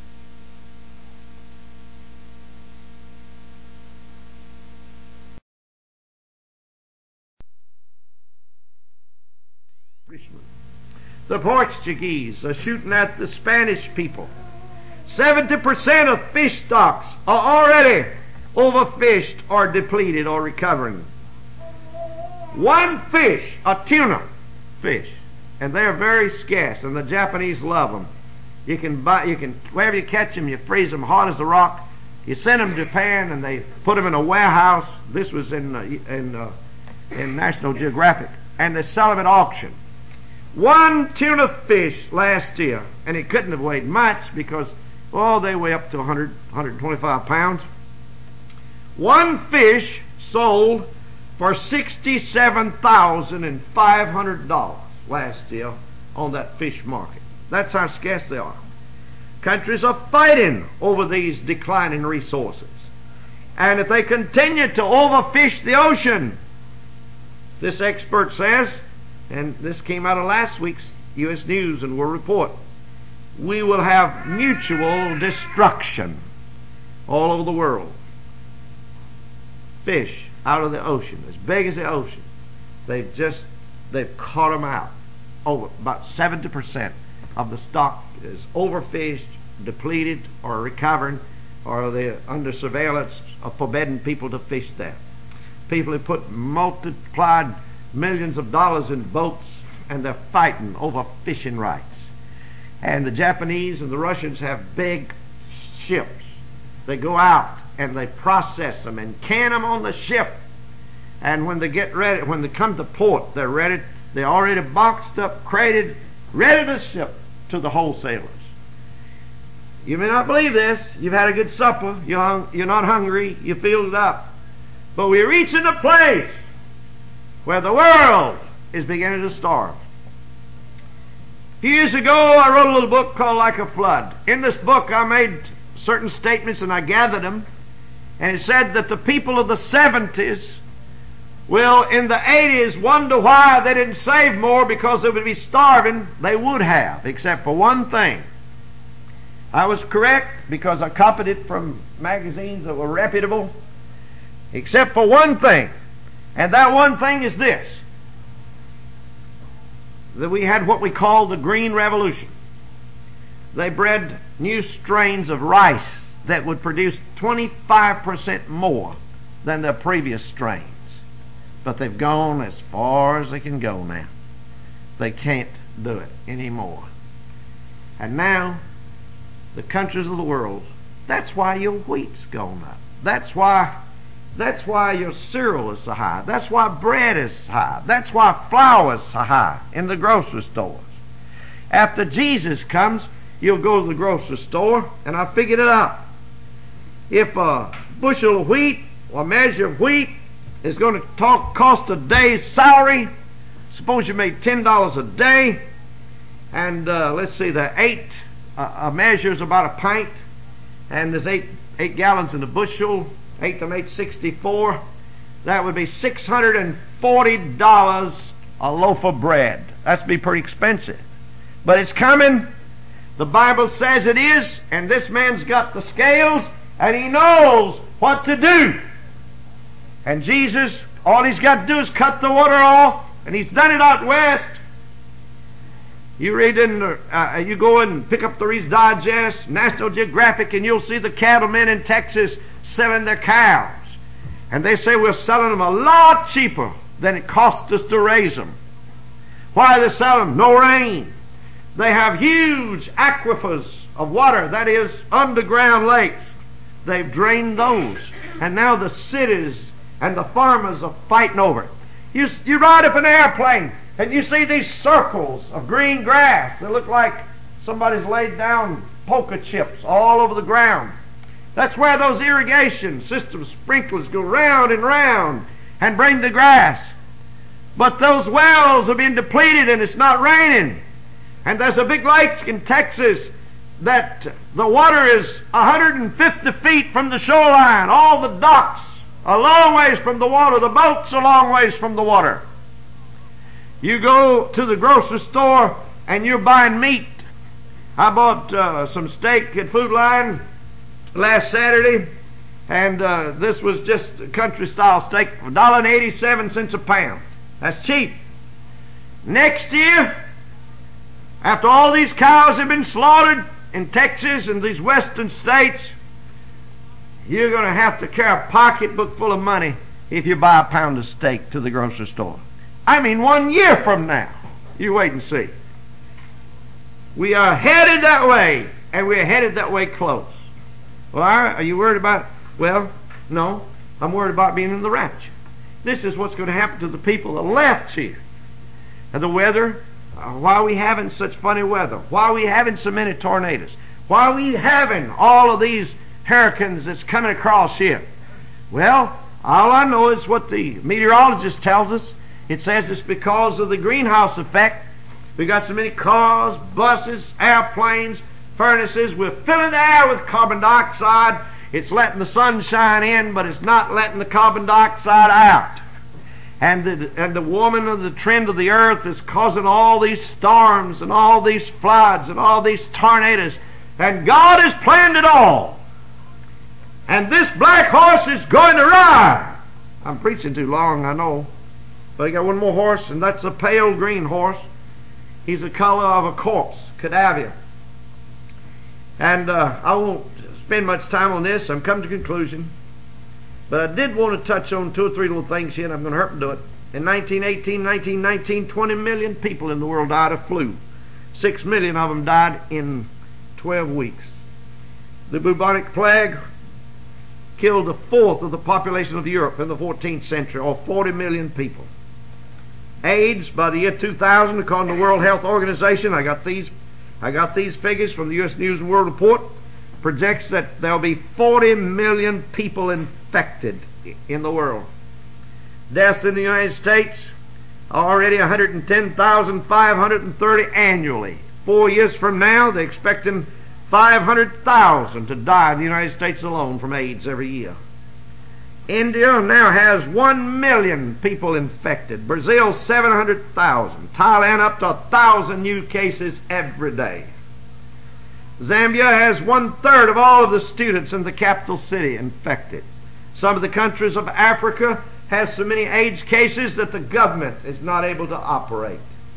The Portuguese are shooting at the Spanish people. seventy percent of fish stocks are already overfished or depleted or recovering. One fish, a tuna fish, and they're very scarce, and the Japanese love them. You can buy, you can, wherever you catch them, you freeze them hard as a rock. You send them to Japan, and they put them in a warehouse. This was in uh, in uh, in National Geographic, and they sell them at auction. One tuna fish last year, and it couldn't have weighed much because, oh, they weigh up to one hundred, one hundred twenty-five pounds. One fish sold for sixty-seven thousand five hundred dollars last year on that fish market. That's how scarce they are. Countries are fighting over these declining resources. And if they continue to overfish the ocean, this expert says, and this came out of last week's U S News and World Report, we will have mutual destruction all over the world. Fish out of the ocean, as big as the ocean, they've just, they've caught them out. Over about seventy percent of the stock is overfished, depleted, or recovering, or they're under surveillance of forbidding people to fish there. People have put multiplied millions of dollars in boats, and they're fighting over fishing rights. And the Japanese and the Russians have big ships. They go out and they process them and can them on the ship. And when they get ready, when they come to port, they're ready, they're already boxed up, crated, ready to ship to the wholesalers. You may not believe this. You've had a good supper. You're, hung, you're not hungry. You filled up. But we're reaching a place where the world is beginning to starve. A few years ago, I wrote a little book called Like a Flood. In this book, I made certain statements and I gathered them. And it said that the people of the seventies will, in the eighties, wonder why they didn't save more because they would be starving. They would have, except for one thing. I was correct because I copied it from magazines that were reputable, except for one thing. And that one thing is this: that we had what we call the Green Revolution. They bred new strains of rice that would produce twenty-five percent more than their previous strains. But they've gone as far as they can go now. They can't do it anymore. And now, the countries of the world, that's why your wheat's gone up. That's why, that's why your cereal is so high. That's why bread is high. That's why flour is so high in the grocery stores. After Jesus comes, you'll go to the grocery store, and I figured it out. If a bushel of wheat or a measure of wheat is going to talk, cost a day's salary, suppose you made ten dollars a day, and uh, let's see, the eight uh, a measure is about a pint, and there's eight eight gallons in a bushel, eight and eight, sixty-four. That would be six hundred and forty dollars a loaf of bread. That's be pretty expensive, but it's coming. The Bible says it is, and this man's got the scales, and he knows what to do. And Jesus, all he's got to do is cut the water off, and he's done it out west. You read in, the, uh, you go and pick up the Reader's Digest, National Geographic, and you'll see the cattlemen in Texas selling their cows. And they say we're selling them a lot cheaper than it cost us to raise them. Why are they selling them? No rain. They have huge aquifers of water, that is, underground lakes. They've drained those. And now the cities and the farmers are fighting over it. You, you ride up an airplane and you see these circles of green grass. They look like somebody's laid down poker chips all over the ground. That's where those irrigation systems, sprinklers, go round and round and bring the grass. But those wells have been depleted and it's not raining. And there's a big lake in Texas that the water is one hundred fifty feet from the shoreline. All the docks are a long ways from the water. The boats are a long ways from the water. You go to the grocery store and you're buying meat. I bought uh, some steak at Food Line last Saturday, and uh, this was just a country-style steak, one dollar and eighty-seven cents a pound. That's cheap. Next year, after all these cows have been slaughtered in Texas and these western states, you're going to have to carry a pocketbook full of money if you buy a pound of steak to the grocery store. I mean, one year from now. You wait and see. We are headed that way, and we're headed that way close. Well, are you worried about, well, no, I'm worried about being in the rapture. This is what's going to happen to the people that left here. And the weather, uh, why are we having such funny weather? Why are we having so many tornadoes? Why are we having all of these hurricanes that's coming across here? Well, all I know is what the meteorologist tells us. It says it's because of the greenhouse effect. We got so many cars, buses, airplanes, furnaces. We're filling the air with carbon dioxide. It's letting the sunshine in, but it's not letting the carbon dioxide out. And the, and the warming of the trend of the earth is causing all these storms and all these floods and all these tornadoes. And God has planned it all. And this black horse is going to ride. I'm preaching too long, I know. But I got one more horse, and that's a pale green horse. He's the color of a corpse, cadaver. And uh, I won't spend much time on this. I'm coming to conclusion. But I did want to touch on two or three little things here, and I'm going to hurt them to it. In nineteen eighteen, nineteen nineteen, twenty million people in the world died of flu. Six million of them died in twelve weeks. The bubonic plague killed a fourth of the population of Europe in the fourteenth century, or forty million people. AIDS, by the year two thousand, according to the World Health Organization, I got these, I got these figures from the U S News and World Report. projects that there'll be forty million people infected in the world. Deaths in the United States are already one hundred ten thousand five hundred thirty annually. Four years from now, they're expecting five hundred thousand to die in the United States alone from AIDS every year. India now has one million people infected. Brazil, seven hundred thousand. Thailand, up to one thousand new cases every day. Zambia has one-third of all of the students in the capital city infected. Some of the countries of Africa have so many AIDS cases that the government is not able to operate.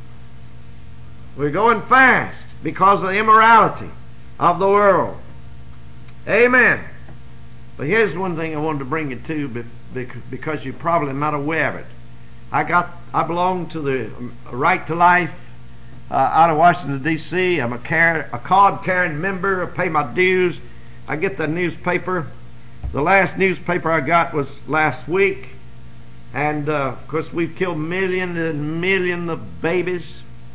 We're going fast because of the immorality of the world. Amen. But here's one thing I wanted to bring you to, because you're probably not aware of it. I got, I belong to the Right to Life uh, out of Washington, D C I'm a, car- a card-carrying member. I pay my dues. I get the newspaper. The last newspaper I got was last week. And, uh, of course, we've killed millions and millions of babies.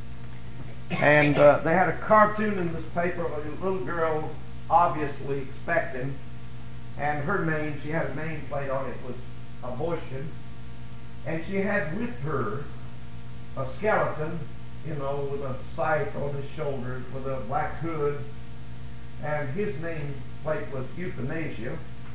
And uh, they had a cartoon in this paper of a little girl obviously expecting. And her name, she had a nameplate on it, was abortion. And she had with her a skeleton, you know, with a scythe on his shoulders, with a black hood. And his nameplate was euthanasia.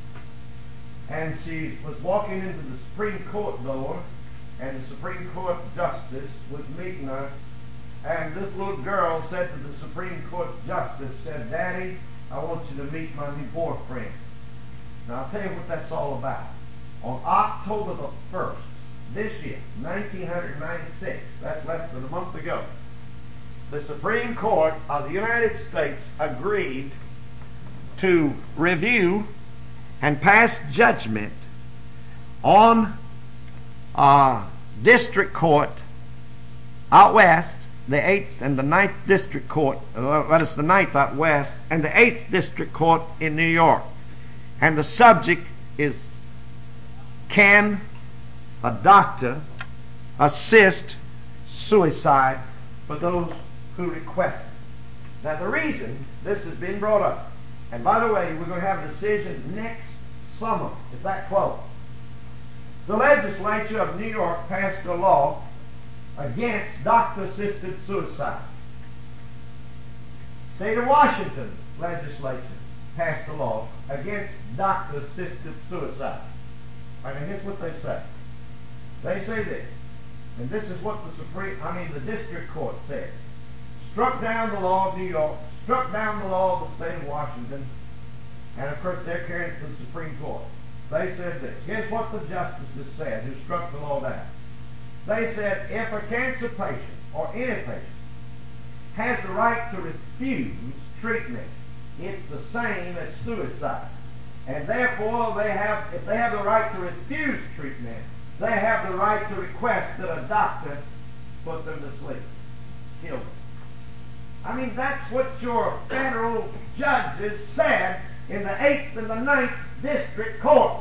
And she was walking into the Supreme Court door, and the Supreme Court justice was meeting her. And this little girl said to the Supreme Court justice, said, "Daddy, I want you to meet my new boyfriend." Now, I'll tell you what that's all about. On October the first, this year, nineteen ninety-six, that's less than a month ago, the Supreme Court of the United States agreed to review and pass judgment on uh, district court out west, the eighth and the ninth district court, uh, that is the ninth out west, and the eighth district court in New York. And the subject is, can a doctor assist suicide for those who request it? Now, the reason this has been brought up, and by the way, we're going to have a decision next summer. It's that close. The legislature of New York passed a law against doctor-assisted suicide. State of Washington legislature passed a law against doctor-assisted suicide. I mean, here's what they say. They say this, and this is what the Supreme, I mean, the district court said. Struck down the law of New York, struck down the law of the state of Washington, and of course they're carrying it to the Supreme Court. They said this. Here's what the justices said who struck the law down. They said, if a cancer patient or any patient has the right to refuse treatment, it's the same as suicide. And therefore, they have, if they have the right to refuse treatment, they have the right to request that a doctor put them to sleep, kill them. I mean, that's what your federal judges said in the eighth and the ninth district courts.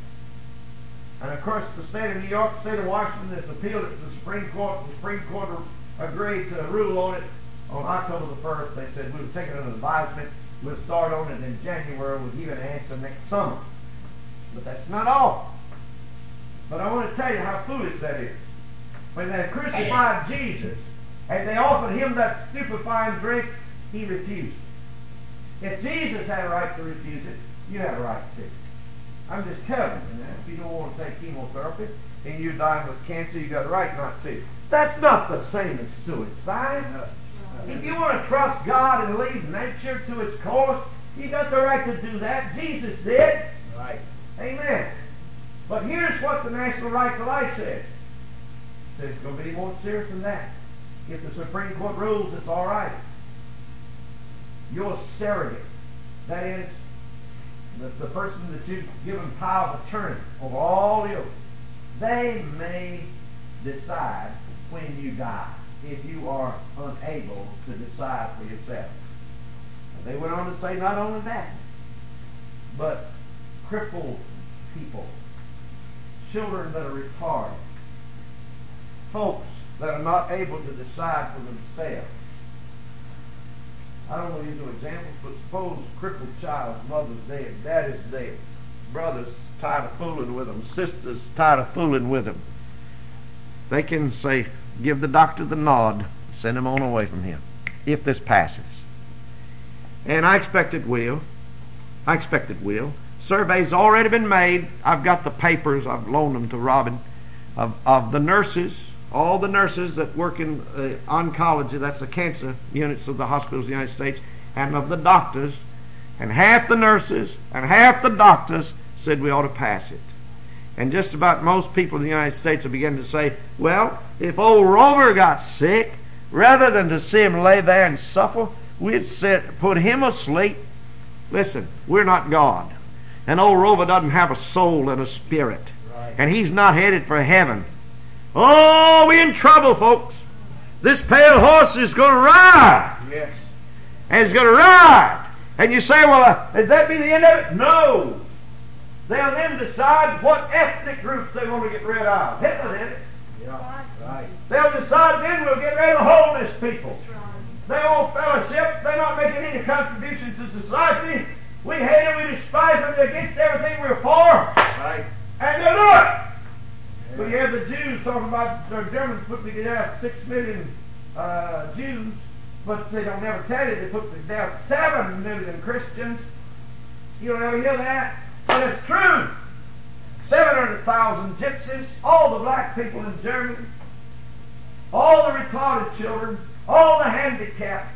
And of course, the state of New York, the state of Washington has appealed it to the Supreme Court. The Supreme Court agreed to rule on it on October the first. They said we would take it under advisement. We'll start on it in January. We'll give you an answer next summer. But that's not all. But I want to tell you how foolish that is. When they crucified Jesus and they offered him that stupefying drink, he refused. If Jesus had a right to refuse it, you have a right to. I'm just telling you now, if you don't want to take chemotherapy and you're dying with cancer, you got a right not to. That's not the same as suicide. No. If you want to trust God and leave nature to its course, you got the right to do that. Jesus did. Right. Amen. But here's what the National Right to Life says. It says it's going to be more serious than that. If the Supreme Court rules, it's all right. Your surrogate, that is, the, the person that you've given power of attorney over all the others, they may decide when you die if you are unable to decide for yourself. And they went on to say not only that, but crippled people, children that are retarded, folks that are not able to decide for themselves. I don't want to use no examples, but suppose crippled child, mother's dead, daddy's dead, brothers tired of fooling with them, sisters tired of fooling with them. They can say, give the doctor the nod, send him on away from him, if this passes. And I expect it will. I expect it will. Survey's already been made. I've got the papers. I've loaned them to Robin of, of the nurses, all the nurses that work in uh, oncology, that's the cancer units of the hospitals of the United States, and of the doctors, and half the nurses and half the doctors said we ought to pass it. And just about most people in the United States are beginning to say, well, if old Rover got sick, rather than to see him lay there and suffer, we'd sit, put him asleep. Listen, we're not God. And old Rover doesn't have a soul and a spirit. Right. And he's not headed for heaven. Oh, we're in trouble, folks. This pale horse is going to ride. Yes. And he's going to ride. And you say, well, uh, does that be the end of it? No. They'll then decide what ethnic groups they want to get rid of. Hitler did it. Yeah. Right. They'll decide then we'll get rid of the homeless people. They won't fellowship. They're not making any contribution to society. We hate them. We despise them. They're against everything we're for. Right. And they'll do it. Yeah. But you have the Jews talking about the Germans putting to death six million uh, Jews, but they don't never tell you they put to death seven million Christians. You don't ever hear that? But it's true. seven hundred thousand gypsies, all the black people in Germany, all the retarded children, all the handicapped.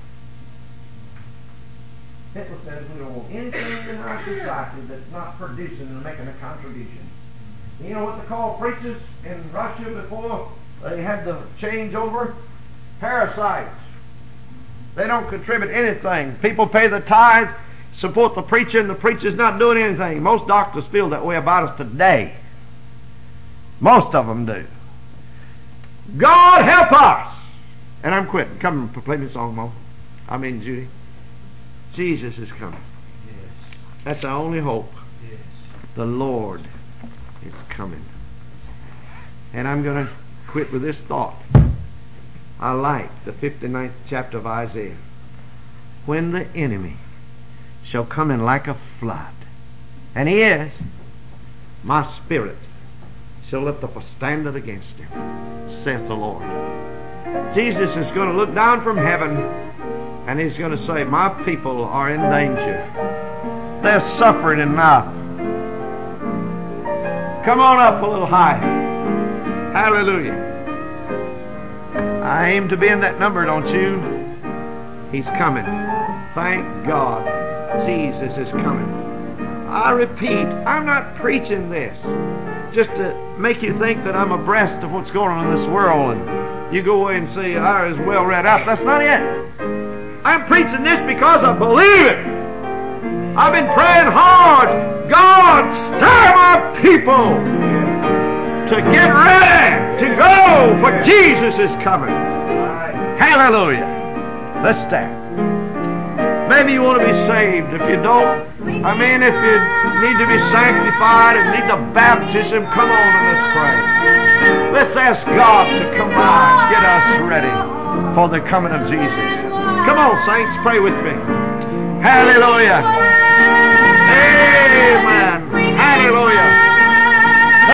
Hitler says we don't want anything in our society that's not producing and making a contribution. You know what they call preachers in Russia before they had the changeover? Parasites. They don't contribute anything. People pay the tithe, support the preacher, and the preacher's not doing anything. Most doctors feel that way about us today. Most of them do. God help us! And I'm quitting. Come and play me a song, Mo. I mean, Judy. Jesus is coming. Yes. That's our only hope. Yes. The Lord is coming. And I'm going to quit with this thought. I like the fifty-ninth chapter of Isaiah. When the enemy shall come in like a flood, and he is, my spirit shall lift up a standard against him, saith the Lord. Jesus is going to look down from heaven, and he's going to say, my people are in danger. They're suffering enough. Come on up a little higher. Hallelujah. I aim to be in that number, don't you? He's coming. Thank God. Jesus is coming. I repeat, I'm not preaching this just to make you think that I'm abreast of what's going on in this world and you go away and say, I was well read up. That's not it. I'm preaching this because I believe it. I've been praying hard. God, stir my people to get ready to go, for Jesus is coming. Hallelujah. Let's stand. Maybe you want to be saved. If you don't, I mean, if you need to be sanctified and need the baptism, come on and let's pray. Let's ask God to come by and get us ready for the coming of Jesus. Come on, saints, pray with me. Hallelujah. Amen.